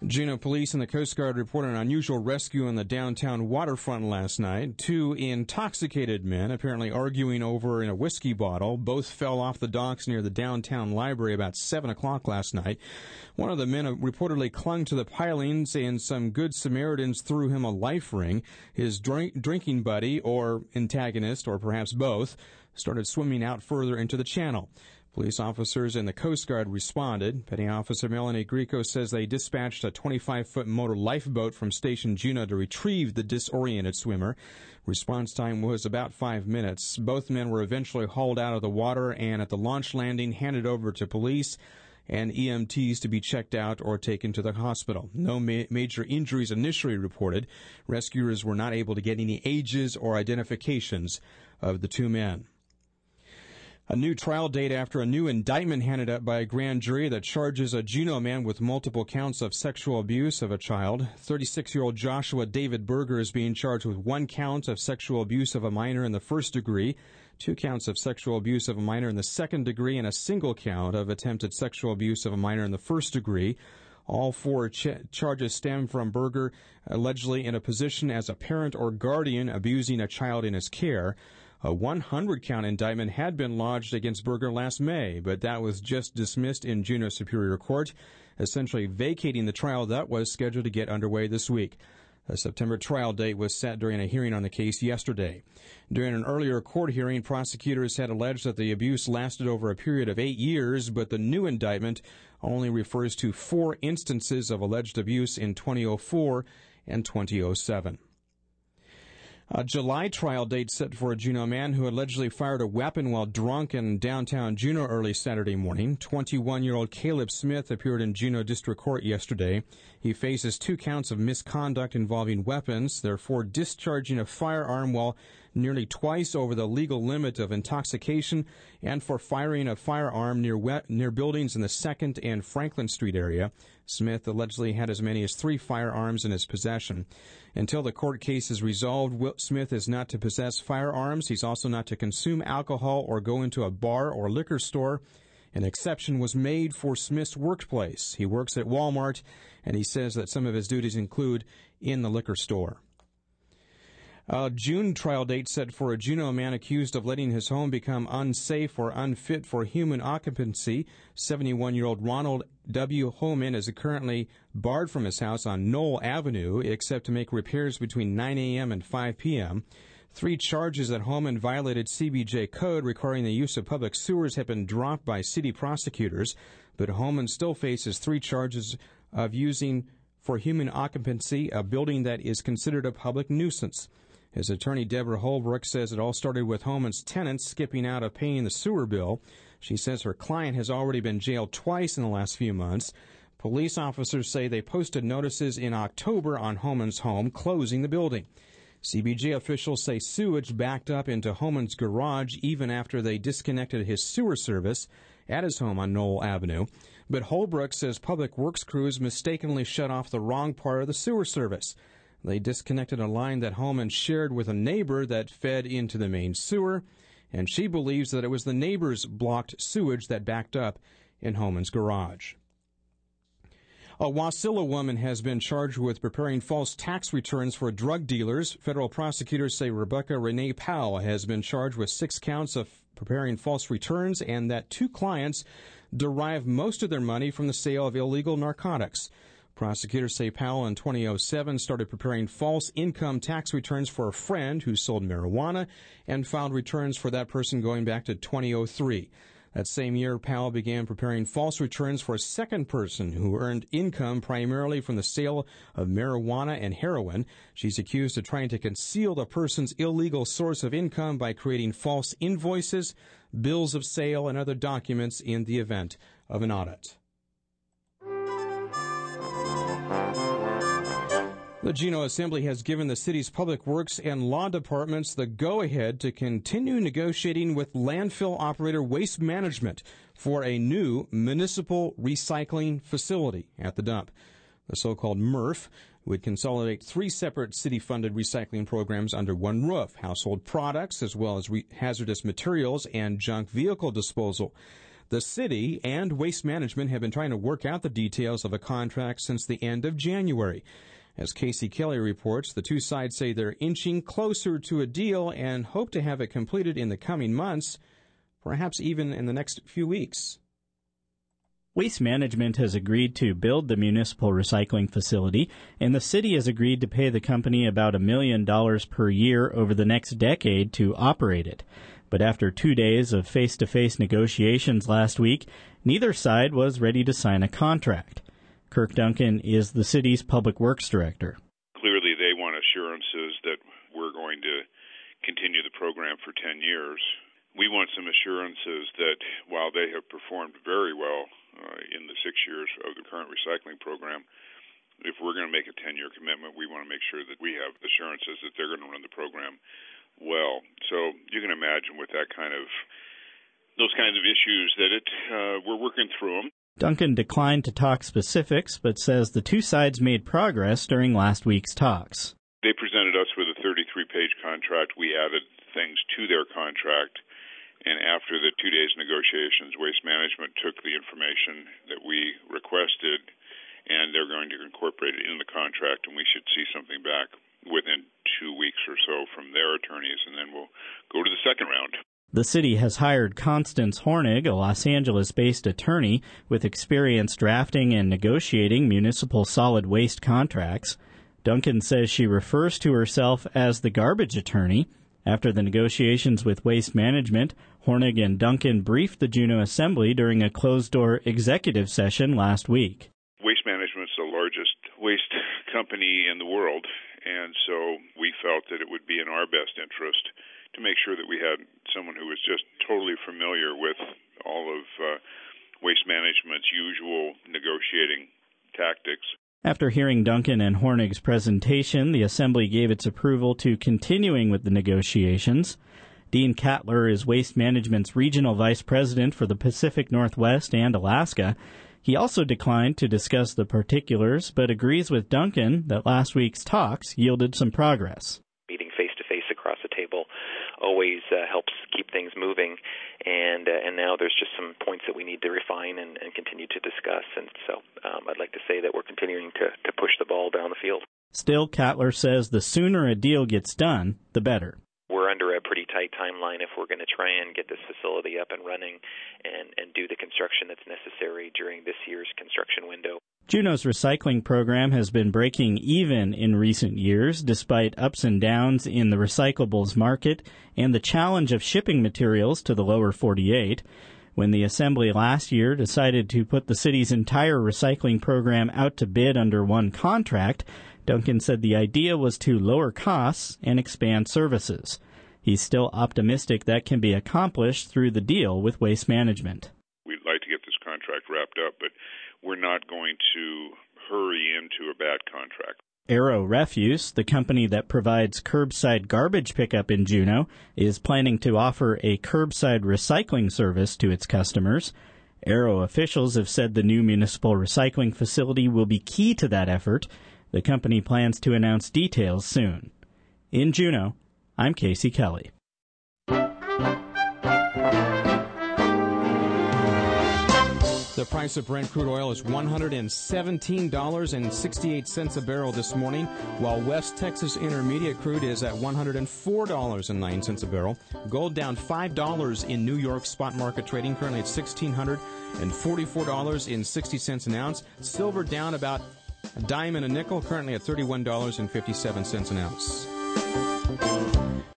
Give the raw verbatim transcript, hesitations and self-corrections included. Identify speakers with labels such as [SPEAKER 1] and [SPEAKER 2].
[SPEAKER 1] Juneau Police and the Coast Guard reported an unusual rescue on the downtown waterfront last night. Two intoxicated men, apparently arguing over a whiskey bottle, both fell off the docks near the downtown library about seven o'clock last night. One of the men reportedly clung to the pilings, and some good Samaritans threw him a life ring. His drink, drinking buddy, or antagonist, or perhaps both, started swimming out further into the channel. Police officers and the Coast Guard responded. Petty Officer Melanie Greco says they dispatched a twenty-five foot motor lifeboat from Station Juneau to retrieve the disoriented swimmer. Response time was about five minutes. Both men were eventually hauled out of the water and at the launch landing handed over to police and E M Ts to be checked out or taken to the hospital. No ma- major injuries initially reported. Rescuers were not able to get any ages or identifications of the two men. A new trial date after a new indictment handed up by a grand jury that charges a Juneau man with multiple counts of sexual abuse of a child. thirty-six-year-old Joshua David Berger is being charged with one count of sexual abuse of a minor in the first degree, two counts of sexual abuse of a minor in the second degree, and a single count of attempted sexual abuse of a minor in the first degree. All four ch- charges stem from Berger allegedly in a position as a parent or guardian abusing a child in his care. A one hundred count indictment had been lodged against Berger last May, but that was just dismissed in Juneau Superior Court, essentially vacating the trial that was scheduled to get underway this week. A September trial date was set during a hearing on the case yesterday. During an earlier court hearing, prosecutors had alleged that the abuse lasted over a period of eight years, but the new indictment only refers to four instances of alleged abuse in twenty oh four and twenty oh seven. A July trial date set for a Juneau man who allegedly fired a weapon while drunk in downtown Juneau early Saturday morning. twenty-one-year-old Caleb Smith appeared in Juneau District Court yesterday. He faces two counts of misconduct involving weapons, therefore discharging a firearm while nearly twice over the legal limit of intoxication, and for firing a firearm near we- near buildings in the second and Franklin Street area. Smith allegedly had as many as three firearms in his possession. Until the court case is resolved, Will Smith is not to possess firearms. He's also not to consume alcohol or go into a bar or liquor store. An exception was made for Smith's workplace. He works at Walmart, and he says that some of his duties include in the liquor store. A June trial date set for a Juneau man accused of letting his home become unsafe or unfit for human occupancy. seventy-one-year-old Ronald W. Holman is currently barred from his house on Knoll Avenue, except to make repairs between nine a.m. and five p.m. Three charges that Holman violated C B J code requiring the use of public sewers have been dropped by city prosecutors, but Holman still faces three charges of using for human occupancy a building that is considered a public nuisance. His attorney, Deborah Holbrook, says it all started with Holman's tenants skipping out of paying the sewer bill. She says her client has already been jailed twice in the last few months. Police officers say they posted notices in October on Holman's home, closing the building. C B J officials say sewage backed up into Holman's garage even after they disconnected his sewer service at his home on Knoll Avenue. But Holbrook says public works crews mistakenly shut off the wrong part of the sewer service. They disconnected a line that Holman shared with a neighbor that fed into the main sewer, and she believes that it was the neighbor's blocked sewage that backed up in Holman's garage. A Wasilla woman has been charged with preparing false tax returns for drug dealers. Federal prosecutors say Rebecca Renee Powell has been charged with six counts of preparing false returns and that two clients derive most of their money from the sale of illegal narcotics. Prosecutors say Powell in twenty oh seven started preparing false income tax returns for a friend who sold marijuana and filed returns for that person going back to twenty oh three. That same year, Powell began preparing false returns for a second person who earned income primarily from the sale of marijuana and heroin. She's accused of trying to conceal the person's illegal source of income by creating false invoices, bills of sale, and other documents in the event of an audit. The Juneau Assembly has given the city's public works and law departments the go-ahead to continue negotiating with landfill operator Waste Management for a new municipal recycling facility at the dump. The so-called M R F would consolidate three separate city-funded recycling programs under one roof: household products, as well as re- hazardous materials and junk vehicle disposal. The city and Waste Management have been trying to work out the details of a contract since the end of January. As Casey Kelly reports, the two sides say they're inching closer to a deal and hope to have it completed in the coming months, perhaps even in the next few weeks.
[SPEAKER 2] Waste Management has agreed to build the municipal recycling facility, and the city has agreed to pay the company about a million dollars per year over the next decade to operate it. But after two days of face-to-face negotiations last week, neither side was ready to sign a contract. Kirk Duncan is the city's public works director.
[SPEAKER 3] Clearly, they want assurances that we're going to continue the program for ten years. We want some assurances that while they have performed very well uh, in the six years of the current recycling program, if we're going to make a ten-year commitment, we want to make sure that we have assurances that they're going to run the program well. So you can imagine with that kind of, those kinds of issues that it, uh, we're working through them.
[SPEAKER 2] Duncan declined to talk specifics, but says the two sides made progress during last week's talks.
[SPEAKER 3] They presented us with a thirty-three page contract. We added things to their contract, and after the two days negotiations, Waste Management took the information that we requested, and they're going to incorporate it in the contract, and we should see something back within two weeks or so from their attorneys, and then we'll go to the second round.
[SPEAKER 2] The city has hired Constance Hornig, a Los Angeles-based attorney with experience drafting and negotiating municipal solid waste contracts. Duncan says she refers to herself as the garbage attorney. After the negotiations with Waste Management, Hornig and Duncan briefed the Juneau Assembly during a closed-door executive session last week.
[SPEAKER 3] Waste Management is the largest waste company in the world, and so we felt that it would be in our best interest to make sure that we had someone who was just totally familiar with all of uh, Waste Management's usual negotiating tactics.
[SPEAKER 2] After hearing Duncan and Hornig's presentation, the Assembly gave its approval to continuing with the negotiations. Dean Cattler is Waste Management's Regional Vice President for the Pacific Northwest and Alaska. He also declined to discuss the particulars, but agrees with Duncan that last week's talks yielded some progress.
[SPEAKER 4] Meeting face-to-face across the table always uh, helps keep things moving, and uh, and now there's just some points that we need to refine and, and continue to discuss, and so um, I'd like to say that we're continuing to, to push the ball down the field.
[SPEAKER 2] Still, Cattler says the sooner a deal gets done, the better.
[SPEAKER 4] We're under a pretty tight timeline if we're going to try and get this facility up and running and, and do the construction that's necessary during this year's construction window.
[SPEAKER 2] Juneau's recycling program has been breaking even in recent years, despite ups and downs in the recyclables market and the challenge of shipping materials to the lower forty-eight. When the Assembly last year decided to put the city's entire recycling program out to bid under one contract, Duncan said the idea was to lower costs and expand services. He's still optimistic that can be accomplished through the deal with Waste Management.
[SPEAKER 3] We'd like to get this contract wrapped up, but we're not going to hurry into a bad contract.
[SPEAKER 2] Aero Refuse, the company that provides curbside garbage pickup in Juneau, is planning to offer a curbside recycling service to its customers. Aero officials have said the new municipal recycling facility will be key to that effort. The company plans to announce details soon. In Juneau, I'm Casey Kelly.
[SPEAKER 1] The price of Brent crude oil is one hundred seventeen dollars and sixty-eight cents a barrel this morning, while West Texas Intermediate crude is at one hundred four dollars and nine cents a barrel. Gold down five dollars in New York spot market trading, currently at one thousand six hundred forty-four dollars and sixty cents an ounce. Silver down about a dime and a nickel, currently at thirty-one dollars and fifty-seven cents an ounce.